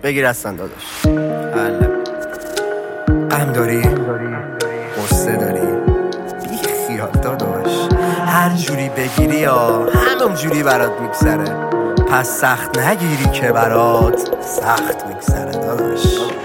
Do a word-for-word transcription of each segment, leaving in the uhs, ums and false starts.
بگیر هستن داداش. بله غم داری؟ قصه داری؟ بی خیال داداش، هر جوری بگیری یا همون جوری برات میگذره، پس سخت نگیری که برات سخت میگذره داداش.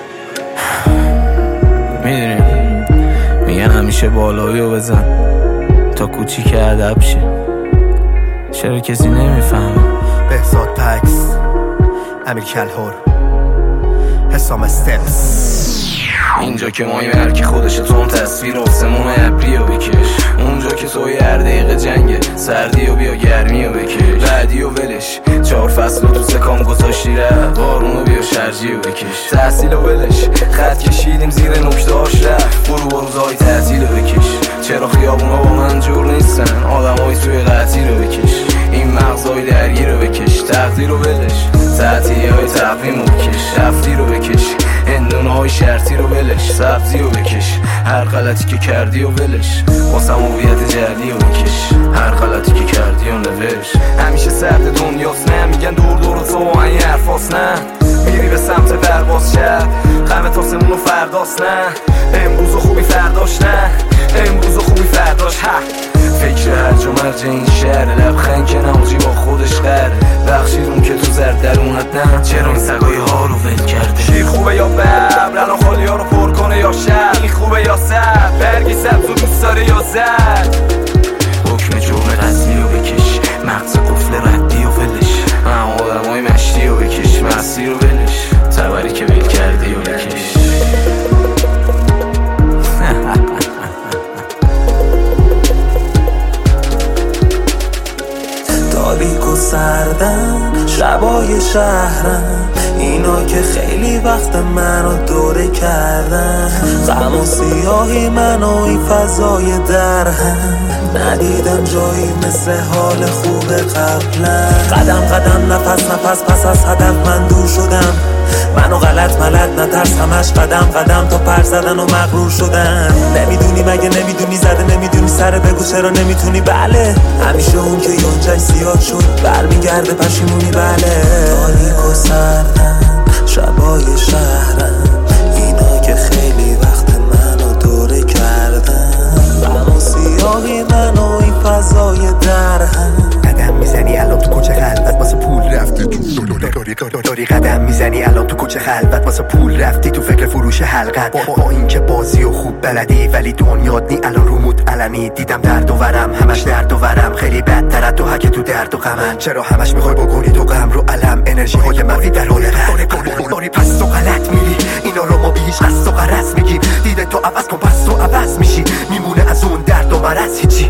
میدونی میگن همیشه بالایی رو بزن تا کوچیک ادب شه، چرا کسی نمیفهمه؟ بهزاد پکس، امیر کلهور، حسام استپس. اینجا که مایی هرکی خودشه تون تصویر آسمون ابری رو بکش، اونجا که توی هر دقیقه جنگه سردی و بیا گرمی رو بکش، بعدی و ولش چهار فصل و تو سکام گذاشتی رفت، بارون و بیا شرجی رو بکش، تحصیل و ولش خط کشیدیم زیر نکته هاش رفت، برو با روزهای تعطیل رو بکش، چرا خیابونا با من جور نیستن آدم های توی قطعی رو بکش، این مغزهای درگیر رو بکش، تقدیر رو ولش تعطیلی های تقویم رو بکش، رفتی رو بکش هندونه های شرطی رو ولش، سبزی رو بکش هر غلطی که کردی و ولش، واسم هویت جدی رو بکش هر غلطی که کردی و نوش. همیشه سرد دنیاست نه میگن دور دور تو این حرفاست، نه میری به سمت پرواز شب غم تاسمون و فرداست، نه امروز و خوبی فرداش، نه امروز و خوبی فرداش. ها فکر هرج و مرج این شهر لبخند که نموجی با خودش قره، بخشیدون که تو زرد درونت نه چرا این سگای ها رو ول کرده. شیر خوبه یا ببر الان خالی ها رو پر کنه یا شب، این خوبه یا سب برگی سبز و دوست داره یا زد، حکم جرم قتلی رو بکش مغز قفل ردی و ولش، هم آدم های مشتی رو بکش مستی رو ولش، تبری که ول کردی و بکش. تاریک و سردن شبای شهرن، اینا که خیلی وقت منو دوره کردن، غم و سیاهی منو این فضای درهم، ندیدم جایی مثل حال خوب قبلا، قدم قدم نفس نفس پس از هدف من دور شدم، منو غلط ملت نترس همش قدم قدم تا پر زدن و مغرور شدن، نمیدونی مگه نمیدونی زده نمیدونی سر بگو چرا نمیتونی، بله همیشه اون که یونجای زیاد شد برمیگرده پشیمونی، بله تاریک و سردن شبای شهرن، اینا که خیلی وقت منو دوره کردن، غم و سیاهی منو این فضای درهم، قدم میزنی الان تو کوچه خلوت واسه پول رفتی تو داری قدم میزنی الان تو کوچه خلوت واسه پول رفتی تو فکر فروش حلقت، با این که بازی و خوب بلدی ولی دنیات نی الان رومود علمی، دیدم درد و ورم همش درد و ورم خیلی بدتر تو هک تو درد و غمن، چرا همش میخوای بکنی تو غم رو علم، انرژی های منفی در حال داری پس تو غلط میری، اینا رو ما بیش قصد و غرض میگیم، دیده تو عوض کن پس تو عوض میشی، میمونه از اون درد و مرض هیچی،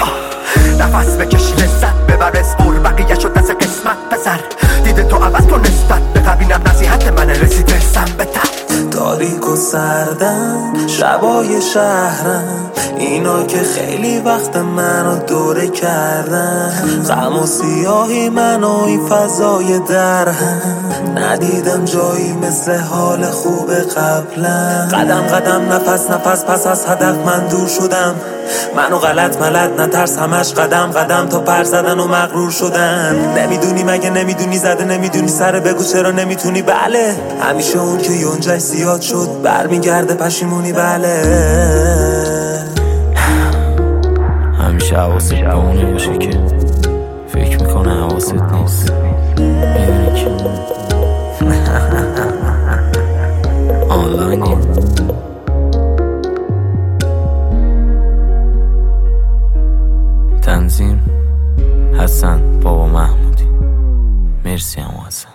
نفس بکش لذت ببر اسپور بقیه شد دست قسمت بزر، دیده تو عوض کن نسبت به قبینم نصیحت من رسیده سم به تن. تاریک و سردن شبای شهرن، اینا که خیلی وقت منو دوره کردن، غم و سیاهی منو این فضای درهم، ندیدم جایی مثل حال خوب قبلا، قدم قدم نفس نفس پس از هدف من دور شدم، منو غلط ملت نترس همش قدم قدم تا پر زدن و مغرور شدن، نمیدونی مگه نمیدونی زده نمیدونی سر بگو چرا نمیتونی، بله همیشه اون که یونجای زیاد شد برمیگرده پشیمونی، بله همیشه حواست به اونه باشه که فکر میکنه حواست نیست، میدونی که آنلاینی. تنظیم حسن بابا محمودی. مرسی هم حسن.